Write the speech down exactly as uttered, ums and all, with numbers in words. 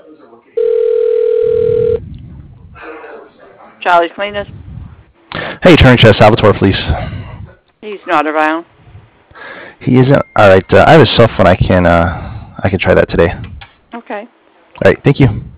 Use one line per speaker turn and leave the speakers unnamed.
Charlie's Cleaners.
Hey, turn to Salvatore, please.
He's not around.
He isn't. All right. Uh, I have his cell phone. I can. Uh, I can try that today.
Okay.
All right. Thank you.